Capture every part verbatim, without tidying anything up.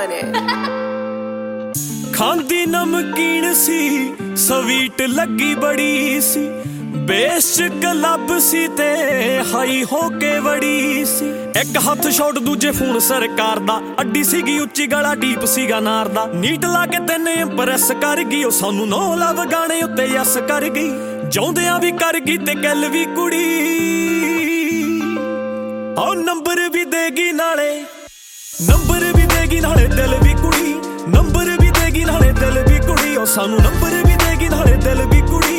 on it. ਖਾਂਦੀ ਨਮਕੀਨ ਸੀ sweet ਲੱਗੀ ਬੜੀ ਸੀ ਬੇਸ਼ ਕਲੱਬ ਸੀ ਤੇ ਹਾਈ ਹੋ ਕੇ ਵੜੀ ਸੀ ਇੱਕ ਹੱਥ ਸ਼ਾਟ ਦੂਜੇ ਫੋਨ ਸਰਕਾਰ ਦਾ ਅੱਡੀ ਸੀਗੀ ਉੱਚੀ ਗਲਾ ਡੀਪ ਸੀਗਾ ਨਾਰ ਦਾ ਨੀਟ ਲਾ ਕੇ ਤੈਨੇ ਇੰਪ੍ਰੈਸ ਕਰ ਗਈ ਉਹ ਸਾਨੂੰ ਨੋ ਲਵ ਗਾਣੇ ਉੱਤੇ ਯਸ ਕਰ ਗਈ ਜਾਉਂਦਿਆਂ ਵੀ ਕਰ ਗਈ ਤੇ ਗੱਲ ਵੀ ਕੁੜੀ ਉਹ ਨੰਬਰ ਵੀ ਦੇਗੀ ਨਾਲੇ ਨੰਬਰ ਵੀ ਦੇਗੀ ਨਾਲੇ ਦਿਲ ਵੀ ਕੁੜੀ ਨੰਬਰ ਵੀ ਦੇਗੀ ਨਾਲੇ ਦਿਲ ਵੀ ਕੁੜੀ ਉਹ ਸਾਨੂੰ ਨੰਬਰ ਵੀ ਦੇਗੀ ਨਾਲੇ ਦਿਲ ਵੀ ਕੁੜੀ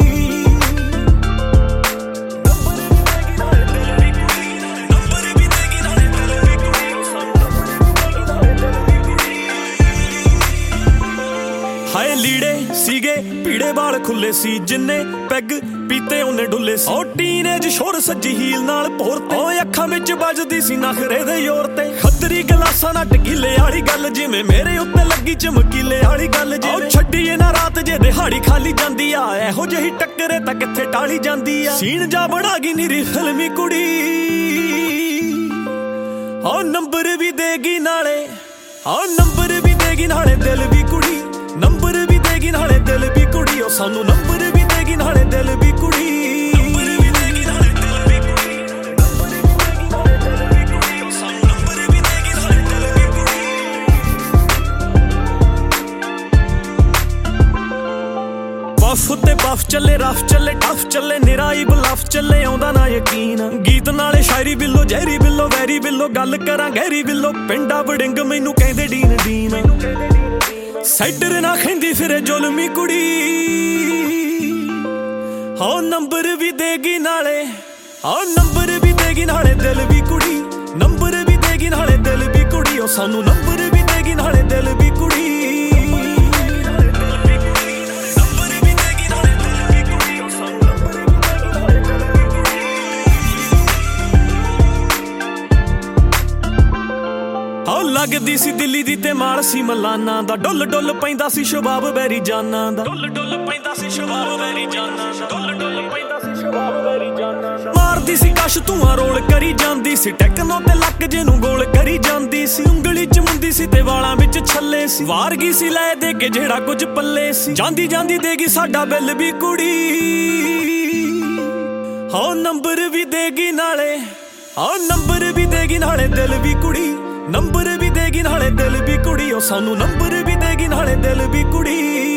ਹਾਏ ਲੀੜੇ ਸੀਗੇ ਪੀੜੇ ਵਾਲ ਖੁੱਲੇ ਸੀ ਜਿੰਨੇ ਪੈਗ ਪੀਤੇ ਉਹਨੇ ਡੁੱਲੇ ਸੀ ਉਹ ਟੀਨੇਜ ਸ਼ੋਰ ਸੱਜੀ ਹੀਲ ਨਾਲ ਭੋਰਤੇ ਉਹ ਅੱਖਾਂ ਵਿੱਚ ਵੱਜਦੀ ਸੀ ਨਖਰੇ ਦੇ ਜ਼ੋਰ ਤੇ ਖੱਤਰੀ ਗਲਾਸਾਂ ਨਾਲ ਟਕੀਲੇ ਵਾਲੀ ਗੱਲ ਜਿਵੇਂ ਮੇਰੇ ਉੱਤੇ ਲੱਗੀ ਚਮਕੀਲੇ ਵਾਲੀ ਗੱਲ ਜਿਵੇਂ ਛੱਡੀਏ ਨਾ ਰਾਤ ਜੇ ਦਿਹਾੜੀ ਖਾਲੀ ਜਾਂਦੀ ਆ ਇਹੋ ਜਿਹੀ ਟੱਕਰੇ ਤਾਂ ਕਿੱਥੇ ਟਾਲੀ ਜਾਂਦੀ ਆ ਸੀਨ ਜਾ ਬਣਾ ਗਈ ਨੀਰੀ ਫਿਲਮੀ ਕੁੜੀ ਉਹ ਨੰਬਰ ਵੀ ਦੇਗੀ ਨਾਲੇ ਉਹ ਨੰਬਰ ਵੀ ਦੇਗੀ ਨਾਲੇ ਦਿਲ ਵੀ ਕੁੜੀ ਨੰਬਰ ਵੀ ਦੇਗੀ ਨਾਲੇ ਦਿਲ ਵੀ ਕੁੜੀ ਉਹ ਸਾਨੂੰ ਨੰਬਰ ਵੀ ਦੇਗੀ ਨਾਲੇ ਦਿਲ ਵੀ ਕੁੜੀ ਨੰਬਰ ਵੀ ਦੇਗੀ ਨਾਲੇ ਦਿਲ ਵੀ ਕੁੜੀ ਨੰਬਰ ਵੀ ਦੇਗੀ ਨਾਲੇ ਦਿਲ ਵੀ ਕੁੜੀ ਉਹ ਸਾਨੂੰ ਨੰਬਰ ਵੀ ਦੇਗੀ ਨਾਲੇ ਦਿਲ ਵੀ ਕੁੜੀ ਬਫ ਤੇ ਬਫ ਚੱਲੇ ਰਫ ਚੱਲੇ ਟਫ ਚੱਲੇ ਨਿਰਾਈ ਬਲਫ ਚੱਲੇ ਆਉਂਦਾ ਨਾ ਯਕੀਨ ਗੀਤ ਨਾਲੇ ਸ਼ਾਇਰੀ ਬਿੱਲੋ ਜ਼ਹਿਰੀ ਬਿੱਲੋ ਵੈਰੀ ਬਿੱਲੋ ਗੱਲ ਕਰਾਂ ਗਹਿਰੀ ਬਿੱਲੋ ਪਿੰਡਾ ਵੜਿੰਗ ਮੈਨੂੰ ਕਹਿੰਦੇ ਡੀਨ ਡੀਨ ਸੈਟਰ ਨਾ ਖੈਂਦੀ ਫਿਰੇ ਜ਼ੁਲਮੀ ਕੁੜੀ ਹੋ ਨੰਬਰ ਵੀ ਦੇਗੀ ਨਾਲੇ ਹੋ ਨੰਬਰ ਵੀ ਦੇਗੀ ਨਾਲੇ ਦਿਲ ਵੀ ਕੁੜੀ ਨੰਬਰ ਵੀ ਦੇਗੀ ਨਾਲੇ ਦਿਲ ਵੀ ਕੁੜੀ ਉਹ ਸਾਨੂੰ ਨੰਬਰ ਵੀ ਦੇਗੀ ਨਾਲੇ ਦਿਲ ਵੀ ਕੁੜੀ ਲੱਗਦੀ ਸੀ ਦਿੱਲੀ ਦੀ ਤੇ ਮਾਲ ਸੀ ਮਲਾਨਾ ਦਾ ਡੁੱਲ ਡੁੱਲ ਪੈਂਦਾ ਸੀ ਸ਼ਬਾਬ ਬੈਰੀ ਜਾਨਾਂ ਦਾ ਡੁੱਲ ਡੁੱਲ ਪੈਂਦਾ ਸੀ ਸ਼ਬਾਬ ਬੈਰੀ ਜਾਨਾਂ ਦਾ ਡੁੱਲ ਡੁੱਲ ਪੈਂਦਾ ਸੀ ਸ਼ਬਾਬ ਬੈਰੀ ਜਾਨਾਂ ਦਾ ਮਾਰਦੀ ਸੀ ਕਸ਼ ਧੂਆਂ ਰੋਲ ਕਰੀ ਜਾਂਦੀ ਸੀ ਟੈਕਨੋ ਤੇ ਲੱਕ ਜਿਹਨੂੰ ਗੋਲ ਕਰੀ ਜਾਂਦੀ ਸੀ ਉਂਗਲੀ ਚ ਮੁੰਦੀ ਸੀ ਤੇ ਵਾਲਾਂ ਵਿੱਚ ਛੱਲੇ ਸੀ ਵਾਰ ਗਈ ਸੀ ਲੈ ਦੇ ਕੇ ਜਿਹੜਾ ਕੁਝ ਪੱਲੇ ਸੀ ਜਾਂਦੀ ਜਾਂਦੀ ਦੇਗੀ ਸਾਡਾ ਬਿੱਲ ਵੀ ਕੁੜੀ ਹੋ ਨੰਬਰ ਵੀ ਦੇਗੀ ਨਾਲੇ ਹੋ ਨੰਬਰ ਵੀ ਦੇਗੀ ਨਾਲੇ ਦਿਲ ਵੀ ਕੁੜੀ ਨੰਬਰ ਵੀ ਦੇਗੀ ਨਾਲੇ ਦਿਲ ਵੀ ਕੁੜੀ ਉਹ ਸਾਨੂੰ ਨੰਬਰ ਵੀ ਦੇਗੀ ਨਾਲੇ ਦਿਲ ਵੀ ਕੁੜੀ